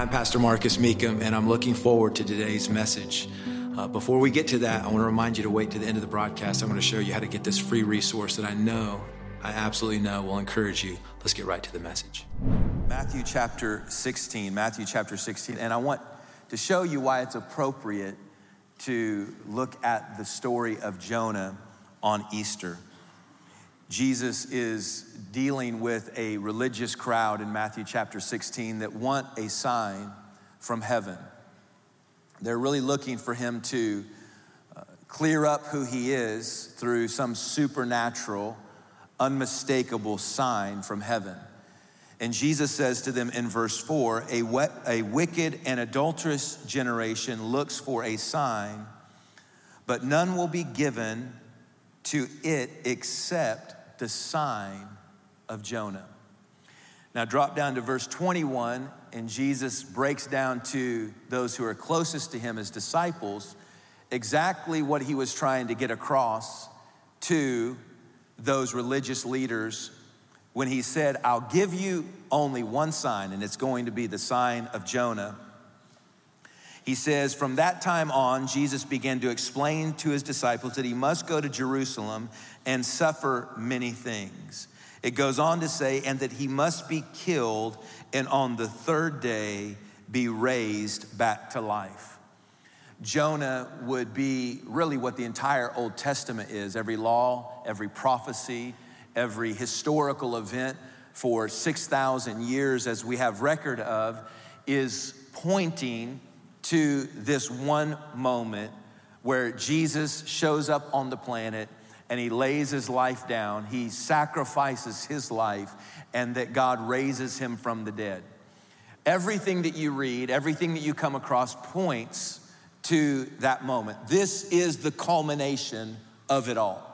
I'm Pastor Marcus Meekum, and I'm looking forward to today's message. Before we get to that, I want to remind you to wait to the end of the broadcast. I'm going to show you how to get this free resource that I absolutely know will encourage you. Let's get right to the message. Matthew chapter 16, and I want to show you why it's appropriate to look at the story of Jonah on Easter. Jesus is dealing with a religious crowd in Matthew chapter 16 that want a sign from heaven. They're really looking for him to clear up who he is through some supernatural, unmistakable sign from heaven. And Jesus says to them in verse 4, a wicked and adulterous generation looks for a sign, but none will be given to it except the sign of Jonah. Now drop down to verse 21, and Jesus breaks down to those who are closest to him as disciples exactly what he was trying to get across to those religious leaders when he said, I'll give you only one sign, and it's going to be the sign of Jonah. He says, from that time on, Jesus began to explain to his disciples that he must go to Jerusalem and suffer many things. It goes on to say, and that he must be killed and on the third day be raised back to life. Jonah would be really what the entire Old Testament is. Every law, every prophecy, every historical event for 6,000 years as we have record of is pointing to this one moment where Jesus shows up on the planet and he lays his life down, he sacrifices his life, and that God raises him from the dead. Everything that you read, everything that you come across points to that moment. This is the culmination of it all.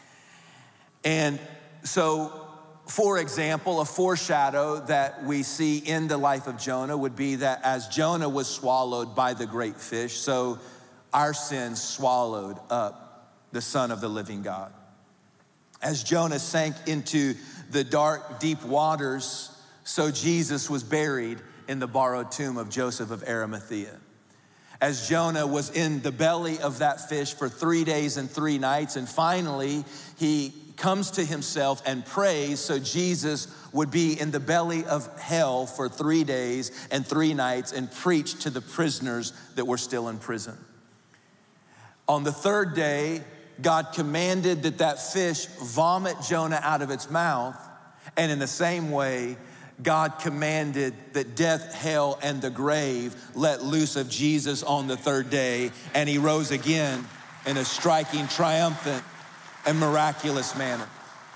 And so, for example, a foreshadow that we see in the life of Jonah would be that as Jonah was swallowed by the great fish, so our sins swallowed up the Son of the living God. As Jonah sank into the dark, deep waters, so Jesus was buried in the borrowed tomb of Joseph of Arimathea. As Jonah was in the belly of that fish for 3 days and 3 nights, and finally he comes to himself and prays so Jesus would be in the belly of hell for 3 days and 3 nights and preach to the prisoners that were still in prison. On the third day, God commanded that fish vomit Jonah out of its mouth, and in the same way, God commanded that death, hell, and the grave let loose of Jesus on the third day, and he rose again in a striking, triumphant, and miraculous manner.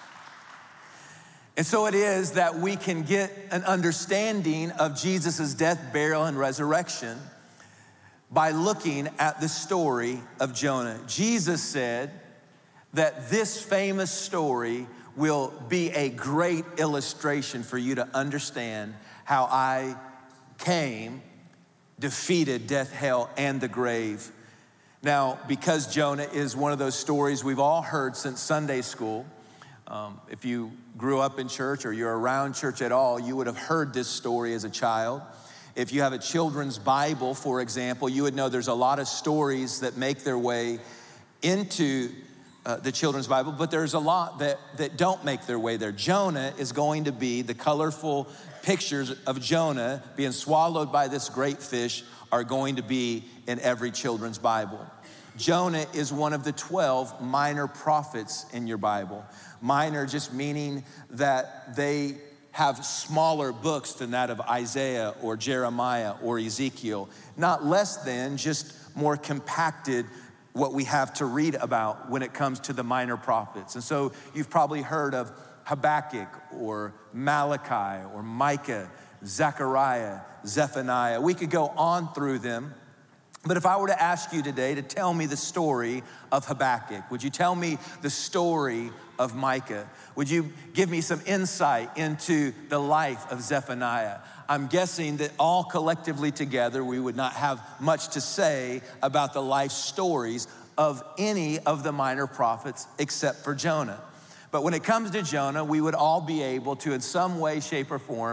And so it is that we can get an understanding of Jesus' death, burial, and resurrection by looking at the story of Jonah. Jesus said that this famous story will be a great illustration for you to understand how I came, defeated death, hell, and the grave. Now, because Jonah is one of those stories we've all heard since Sunday school, if you grew up in church or you're around church at all, you would have heard this story as a child. If you have a children's Bible, for example, you would know there's a lot of stories that make their way into the children's Bible, but there's a lot that don't make their way there. Jonah is going to be, the colorful pictures of Jonah being swallowed by this great fish are going to be in every children's Bible. Jonah is one of the 12 minor prophets in your Bible. Minor just meaning that they have smaller books than that of Isaiah or Jeremiah or Ezekiel. Not less than, just more compacted what we have to read about when it comes to the minor prophets. And so you've probably heard of Habakkuk or Malachi or Micah, Zechariah, Zephaniah. We could go on through them. But if I were to ask you today to tell me the story of Habakkuk, would you tell me the story of Micah? Would you give me some insight into the life of Zephaniah? I'm guessing that all collectively together, we would not have much to say about the life stories of any of the minor prophets except for Jonah. But when it comes to Jonah, we would all be able to, in some way, shape, or form,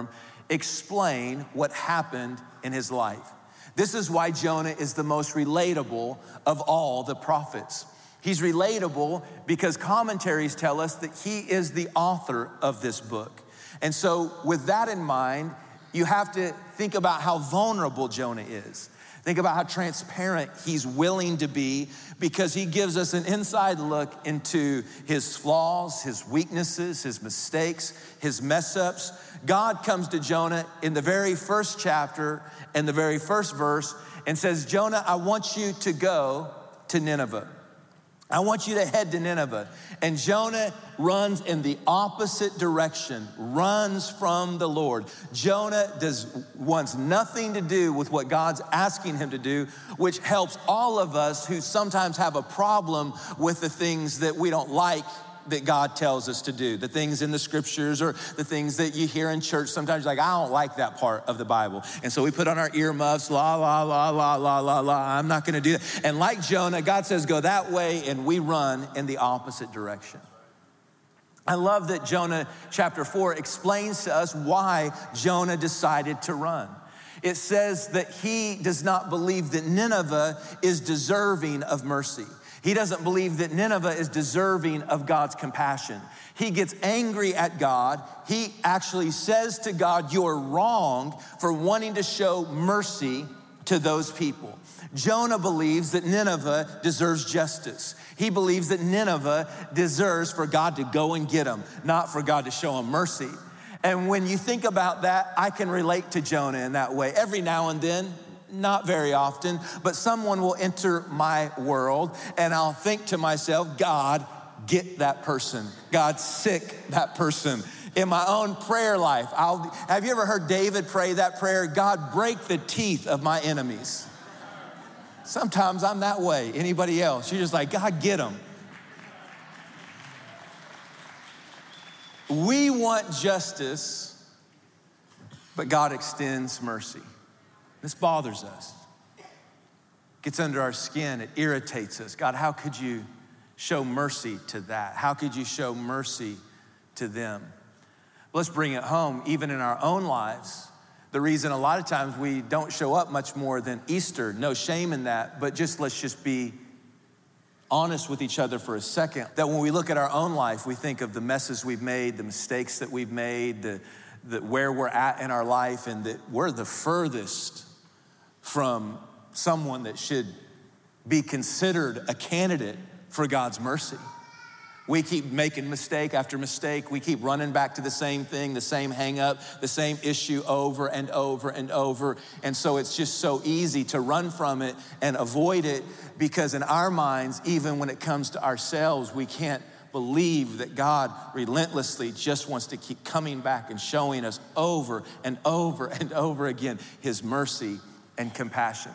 explain what happened in his life. This is why Jonah is the most relatable of all the prophets. He's relatable because commentaries tell us that he is the author of this book. And so with that in mind, you have to think about how vulnerable Jonah is. Think about how transparent he's willing to be, because he gives us an inside look into his flaws, his weaknesses, his mistakes, his mess ups. God comes to Jonah in the very first chapter and the very first verse and says, Jonah, I want you to go to Nineveh. I want you to head to Nineveh. And Jonah runs in the opposite direction, runs from the Lord. Jonah wants nothing to do with what God's asking him to do, which helps all of us who sometimes have a problem with the things that we don't like that God tells us to do, the things in the scriptures or the things that you hear in church. Sometimes you're like, I don't like that part of the Bible. And so we put on our earmuffs, la, la, la, la, la, la, la. I'm not gonna do that. And like Jonah, God says, go that way, and we run in the opposite direction. I love that Jonah chapter 4 explains to us why Jonah decided to run. It says that he does not believe that Nineveh is deserving of mercy. He doesn't believe that Nineveh is deserving of God's compassion. He gets angry at God. He actually says to God, you're wrong for wanting to show mercy to those people. Jonah believes that Nineveh deserves justice. He believes that Nineveh deserves for God to go and get them, not for God to show them mercy. And when you think about that, I can relate to Jonah in that way. Every now and then, not very often, but someone will enter my world and I'll think to myself, God, get that person. God, sick that person. In my own prayer life, have you ever heard David pray that prayer? God, break the teeth of my enemies. Sometimes I'm that way. Anybody else? You're just like, God, get them. We want justice, but God extends mercy. This bothers us. Gets under our skin. It irritates us. God, how could you show mercy to that? How could you show mercy to them? Let's bring it home, even in our own lives. The reason a lot of times we don't show up much more than Easter, no shame in that, but let's just be honest with each other for a second. That when we look at our own life, we think of the messes we've made, the mistakes that we've made, where we're at in our life, and that we're the furthest from someone that should be considered a candidate for God's mercy. We keep making mistake after mistake. We keep running back to the same thing, the same hang up, the same issue over and over and over. And so it's just so easy to run from it and avoid it, because in our minds, even when it comes to ourselves, we can't believe that God relentlessly just wants to keep coming back and showing us over and over and over again his mercy and compassion.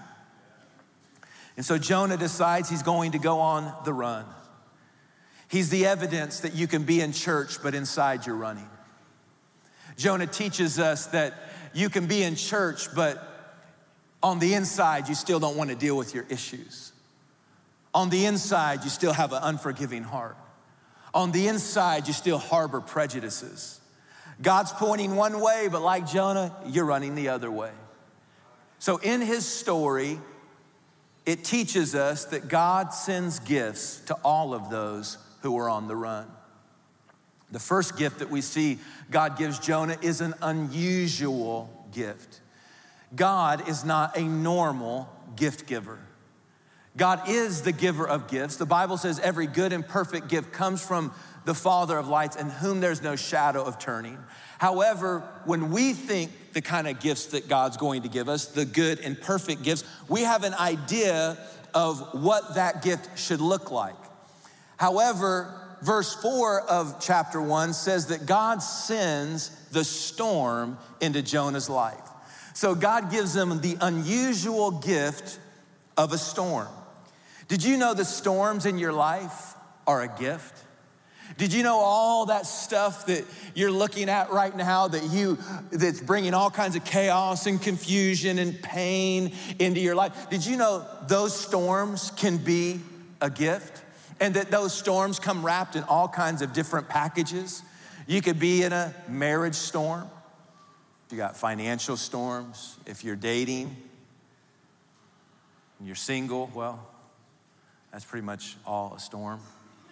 And so Jonah decides he's going to go on the run. He's the evidence that you can be in church, but inside you're running. Jonah teaches us that you can be in church, but on the inside, you still don't want to deal with your issues. On the inside, you still have an unforgiving heart. On the inside, you still harbor prejudices. God's pointing one way, but like Jonah, you're running the other way. So in his story, it teaches us that God sends gifts to all of those who are on the run. The first gift that we see God gives Jonah is an unusual gift. God is not a normal gift giver. God is the giver of gifts. The Bible says every good and perfect gift comes from the Father of lights, in whom there's no shadow of turning. However, when we think the kind of gifts that God's going to give us, the good and perfect gifts, we have an idea of what that gift should look like. However, verse 4 of chapter 1 says that God sends the storm into Jonah's life. So God gives him the unusual gift of a storm. Did you know the storms in your life are a gift? Did you know all that stuff that you're looking at right now that's bringing all kinds of chaos and confusion and pain into your life? Did you know those storms can be a gift? And that those storms come wrapped in all kinds of different packages? You could be in a marriage storm. You got financial storms. If you're dating and you're single, well, that's pretty much all a storm.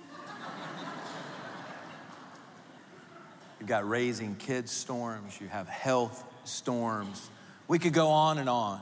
You've got raising kids storms. You have health storms. We could go on and on.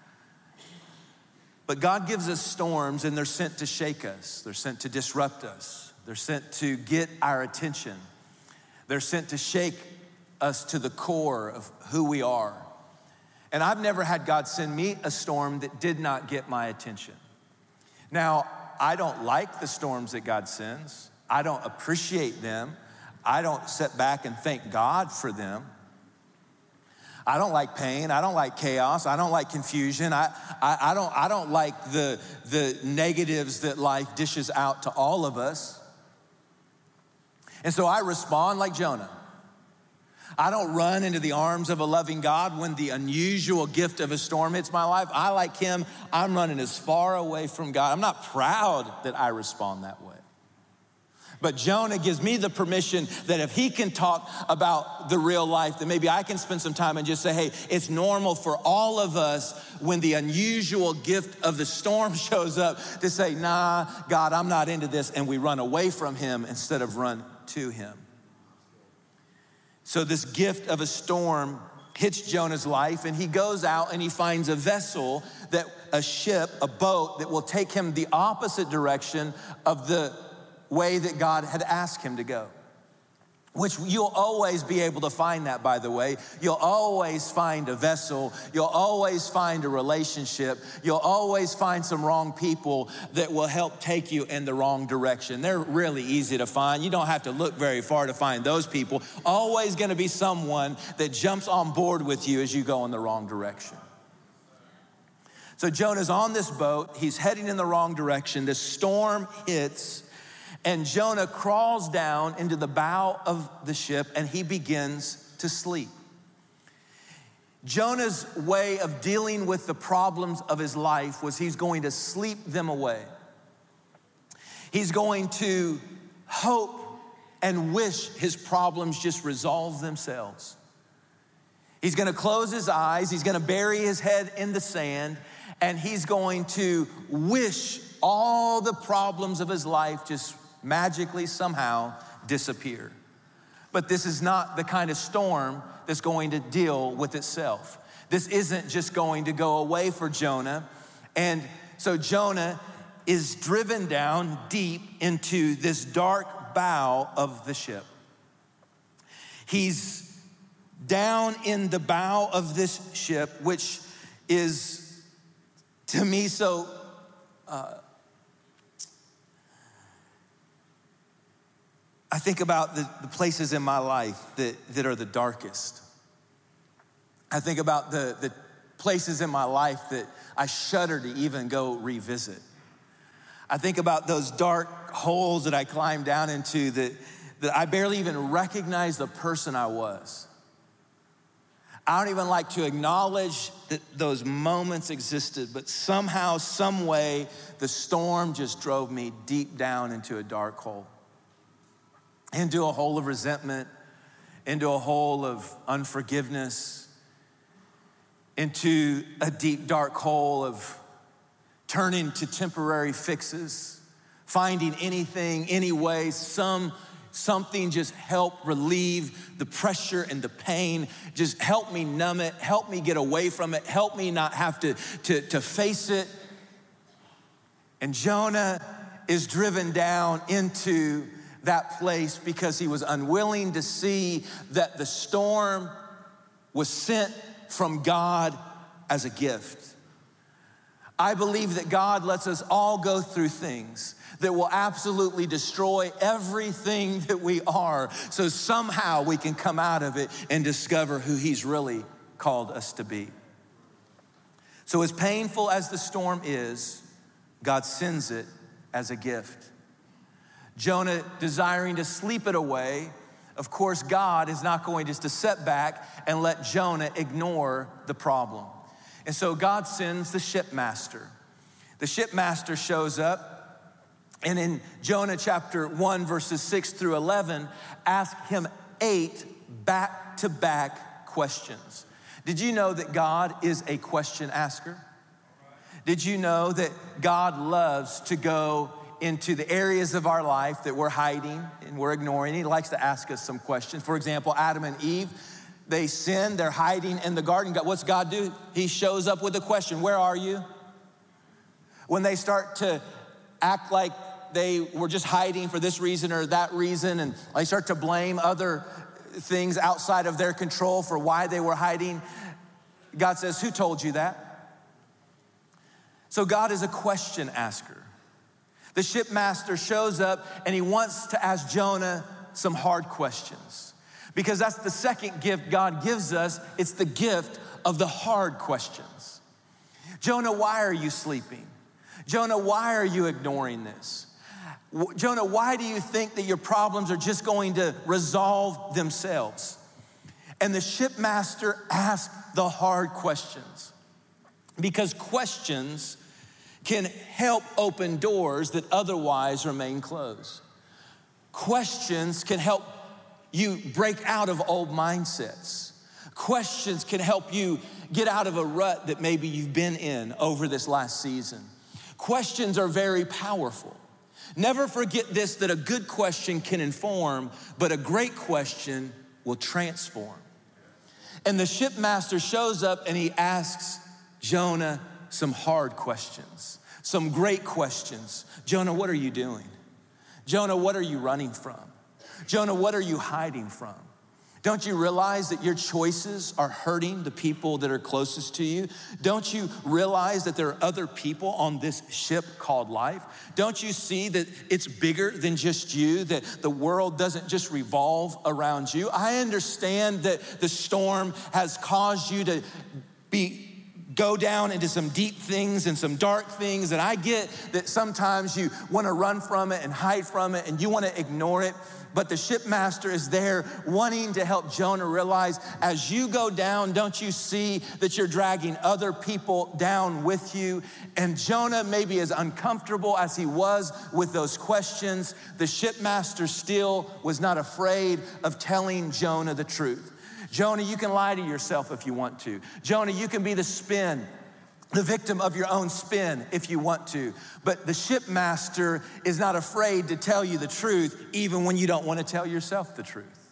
But God gives us storms, and they're sent to shake us. They're sent to disrupt us. They're sent to get our attention. They're sent to shake us to the core of who we are. And I've never had God send me a storm that did not get my attention. Now, I don't like the storms that God sends. I don't appreciate them. I don't sit back and thank God for them. I don't like pain. I don't like chaos. I don't like confusion. I don't like the negatives that life dishes out to all of us. And so I respond like Jonah. I don't run into the arms of a loving God when the unusual gift of a storm hits my life. I, like him, I'm running as far away from God. I'm not proud that I respond that way. But Jonah gives me the permission that if he can talk about the real life, then maybe I can spend some time and just say, hey, it's normal for all of us when the unusual gift of the storm shows up to say, nah, God, I'm not into this. And we run away from him instead of run to him. So this gift of a storm hits Jonah's life, and he goes out and he finds a vessel, a ship, a boat that will take him the opposite direction of the way that God had asked him to go. Which you'll always be able to find that, by the way. You'll always find a vessel. You'll always find a relationship. You'll always find some wrong people that will help take you in the wrong direction. They're really easy to find. You don't have to look very far to find those people. Always gonna be someone that jumps on board with you as you go in the wrong direction. So Jonah's on this boat. He's heading in the wrong direction. This storm hits, and Jonah crawls down into the bow of the ship and he begins to sleep. Jonah's way of dealing with the problems of his life was he's going to sleep them away. He's going to hope and wish his problems just resolve themselves. He's gonna close his eyes, he's gonna bury his head in the sand, and he's going to wish all the problems of his life just magically somehow disappear. But this is not the kind of storm that's going to deal with itself. This isn't just going to go away for Jonah. And so Jonah is driven down deep into this dark bow of the ship. He's down in the bow of this ship, which is, to me, so I think about the places in my life that are the darkest. I think about the places in my life that I shudder to even go revisit. I think about those dark holes that I climbed down into that I barely even recognize the person I was. I don't even like to acknowledge that those moments existed, but somehow, some way, the storm just drove me deep down into a dark hole. Into a hole of resentment, into a hole of unforgiveness, into a deep, dark hole of turning to temporary fixes, finding anything, any way, something just help relieve the pressure and the pain, just help me numb it, help me get away from it, help me not have to face it. And Jonah is driven down into that place because he was unwilling to see that the storm was sent from God as a gift. I believe that God lets us all go through things that will absolutely destroy everything that we are, so somehow we can come out of it and discover who he's really called us to be. So as painful as the storm is, God sends it as a gift. Jonah desiring to sleep it away, of course, God is not going just to sit back and let Jonah ignore the problem. And so God sends the shipmaster. The shipmaster shows up, and in Jonah chapter 1, verses 6 through 11, asked him 8 back-to-back questions. Did you know that God is a question asker? Did you know that God loves to go into the areas of our life that we're hiding and we're ignoring? He likes to ask us some questions. For example, Adam and Eve, they sinned, they're hiding in the garden. What's God do? He shows up with a question, where are you? When they start to act like they were just hiding for this reason or that reason, and they start to blame other things outside of their control for why they were hiding, God says, who told you that? So God is a question asker. The shipmaster shows up and he wants to ask Jonah some hard questions, because that's the second gift God gives us. It's the gift of the hard questions. Jonah, why are you sleeping? Jonah, why are you ignoring this? Jonah, why do you think that your problems are just going to resolve themselves? And the shipmaster asked the hard questions, because questions can help open doors that otherwise remain closed. Questions can help you break out of old mindsets. Questions can help you get out of a rut that maybe you've been in over this last season. Questions are very powerful. Never forget this, that a good question can inform, but a great question will transform. And the shipmaster shows up and he asks Jonah some hard questions, some great questions. Jonah, what are you doing? Jonah, what are you running from? Jonah, what are you hiding from? Don't you realize that your choices are hurting the people that are closest to you? Don't you realize that there are other people on this ship called life? Don't you see that it's bigger than just you, that the world doesn't just revolve around you? I understand that the storm has caused you to go down into some deep things and some dark things, and I get that sometimes you want to run from it and hide from it and you want to ignore it. But the shipmaster is there wanting to help Jonah realize, as you go down, don't you see that you're dragging other people down with you? And Jonah, maybe as uncomfortable as he was with those questions, the shipmaster still was not afraid of telling Jonah the truth. Jonah, you can lie to yourself if you want to. Jonah, you can be the victim of your own spin if you want to. But the shipmaster is not afraid to tell you the truth, even when you don't want to tell yourself the truth.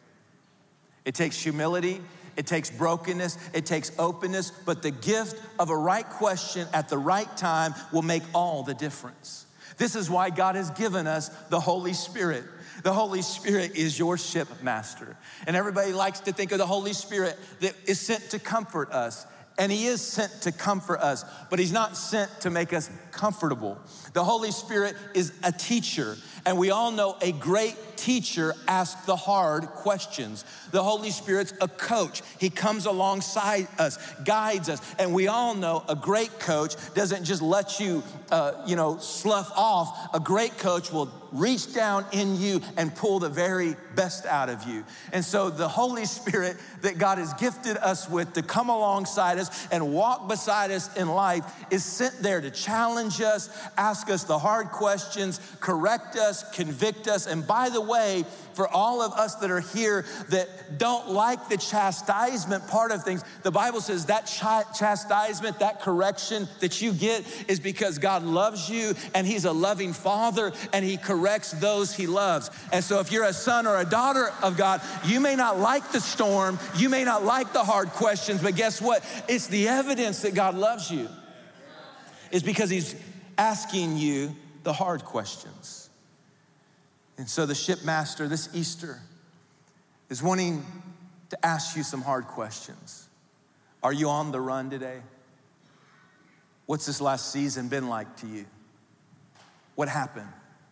It takes humility, it takes brokenness, it takes openness, but the gift of a right question at the right time will make all the difference. This is why God has given us the Holy Spirit. The Holy Spirit is your shipmaster. And everybody likes to think of the Holy Spirit that is sent to comfort us. And he is sent to comfort us, but he's not sent to make us comfortable. The Holy Spirit is a teacher, and we all know a great teacher asks the hard questions. The Holy Spirit's a coach. He comes alongside us, guides us, and we all know a great coach doesn't just let you, slough off. A great coach will reach down in you and pull the very best out of you. And so the Holy Spirit that God has gifted us with to come alongside us and walk beside us in life is sent there to challenge us, ask us the hard questions, correct us, convict us. And by the way, for all of us that are here that don't like the chastisement part of things, the Bible says that chastisement, that correction that you get is because God loves you and he's a loving father and he corrects those he loves. And so if you're a son or a daughter of God, you may not like the storm, you may not like the hard questions, but guess what? It's the evidence that God loves you. It's because he's asking you the hard questions. And so the shipmaster this Easter is wanting to ask you some hard questions. Are you on the run today? What's this last season been like to you? What happened?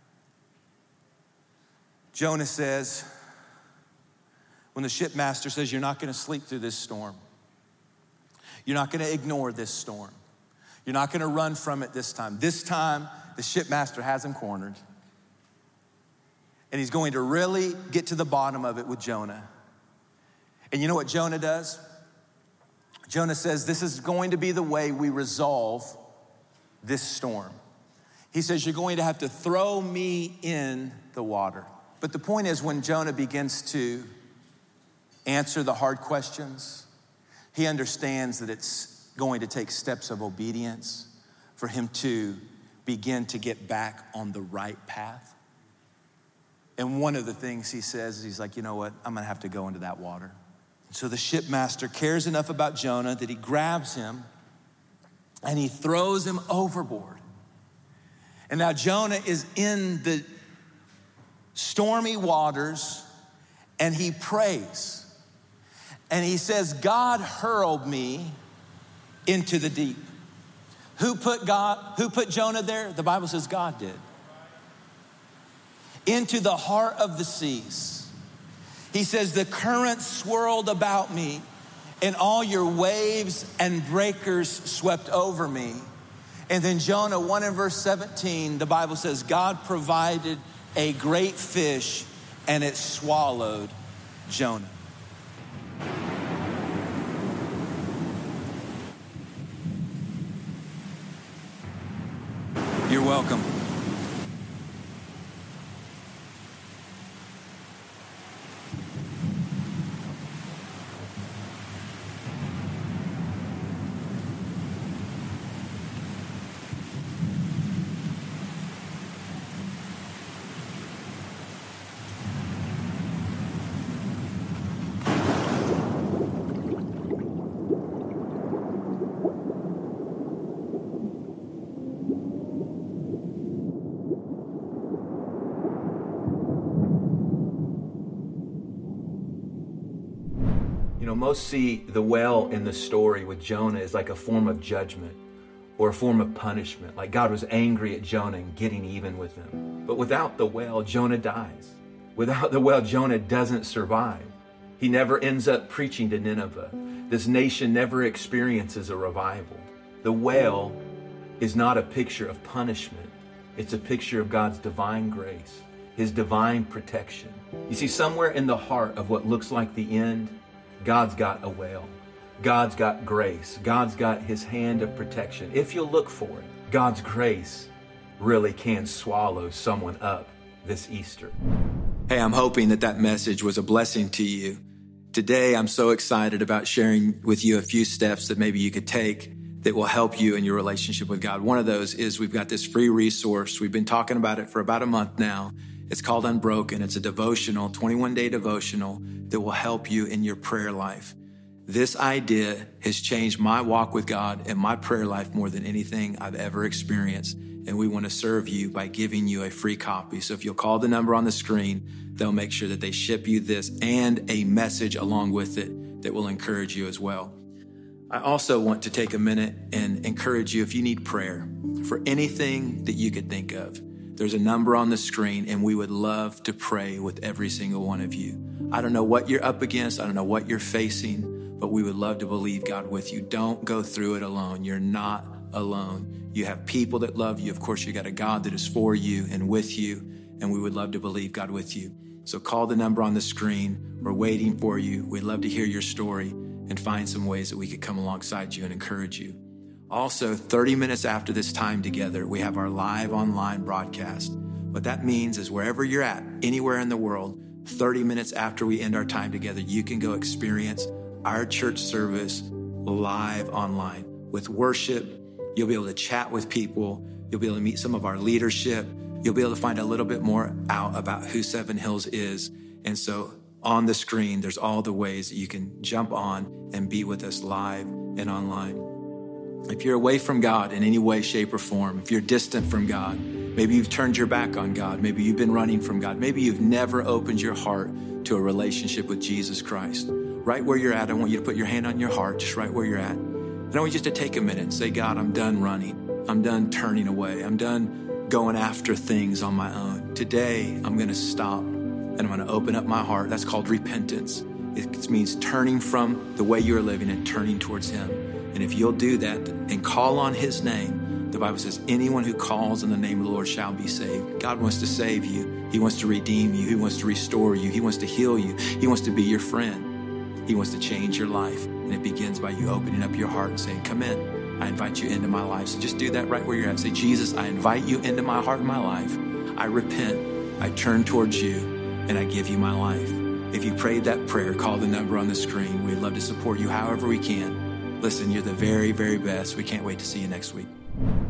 Jonah says, when the shipmaster says, you're not gonna sleep through this storm. You're not gonna ignore this storm. You're not gonna run from it this time. This time, the shipmaster has him cornered. And he's going to really get to the bottom of it with Jonah. And you know what Jonah does? Jonah says, this is going to be the way we resolve this storm. He says, you're going to have to throw me in the water. But the point is, when Jonah begins to answer the hard questions, He understands that it's going to take steps of obedience for him to begin to get back on the right path. And one of the things he says is he's like, you know what? I'm gonna have to go into that water. So the shipmaster cares enough about Jonah that he grabs him and he throws him overboard. And now Jonah is in the stormy waters and he prays. And he says, God hurled me into the deep. Who put Jonah there? The Bible says God did. Into the heart of the seas. He says, the current swirled about me and all your waves and breakers swept over me. And then Jonah 1 and verse 17, the Bible says, God provided a great fish and it swallowed Jonah. You're welcome. Most see the well in the story with Jonah as like a form of judgment or a form of punishment. Like God was angry at Jonah and getting even with him. But without the well, Jonah dies. Without the well, Jonah doesn't survive. He never ends up preaching to Nineveh. This nation never experiences a revival. The well is not a picture of punishment. It's a picture of God's divine grace, his divine protection. You see, somewhere in the heart of what looks like the end, God's got a well. God's got grace. God's got his hand of protection. If you'll look for it, God's grace really can swallow someone up this Easter. Hey, I'm hoping that message was a blessing to you. Today, I'm so excited about sharing with you a few steps that maybe you could take that will help you in your relationship with God. One of those is we've got this free resource. We've been talking about it for about a month now. It's called Unbroken. It's a devotional, 21-day devotional that will help you in your prayer life. This idea has changed my walk with God and my prayer life more than anything I've ever experienced. And we want to serve you by giving you a free copy. So if you'll call the number on the screen, they'll make sure that they ship you this and a message along with it that will encourage you as well. I also want to take a minute and encourage you if you need prayer for anything that you could think of. There's a number on the screen, and we would love to pray with every single one of you. I don't know what you're up against. I don't know what you're facing, but we would love to believe God with you. Don't go through it alone. You're not alone. You have people that love you. Of course, you got a God that is for you and with you, and we would love to believe God with you. So call the number on the screen. We're waiting for you. We'd love to hear your story and find some ways that we could come alongside you and encourage you. Also, 30 minutes after this time together, we have our live online broadcast. What that means is wherever you're at, anywhere in the world, 30 minutes after we end our time together, you can go experience our church service live online with worship. You'll be able to chat with people. You'll be able to meet some of our leadership. You'll be able to find a little bit more out about who Seven Hills is. And so on the screen, there's all the ways that you can jump on and be with us live and online. If you're away from God in any way, shape, or form, if you're distant from God, maybe you've turned your back on God, maybe you've been running from God, maybe you've never opened your heart to a relationship with Jesus Christ. Right where you're at, I want you to put your hand on your heart, just right where you're at. And I want you just to take a minute and say, God, I'm done running. I'm done turning away. I'm done going after things on my own. Today, I'm going to stop and I'm going to open up my heart. That's called repentance. It means turning from the way you're living and turning towards him. And if you'll do that and call on his name, the Bible says anyone who calls on the name of the Lord shall be saved. God wants to save you. He wants to redeem you. He wants to restore you. He wants to heal you. He wants to be your friend. He wants to change your life. And it begins by you opening up your heart and saying, come in. I invite you into my life. So just do that right where you're at. Say, Jesus, I invite you into my heart and my life. I repent. I turn towards you and I give you my life. If you prayed that prayer, call the number on the screen. We'd love to support you however we can. Listen, you're the very, very best. We can't wait to see you next week.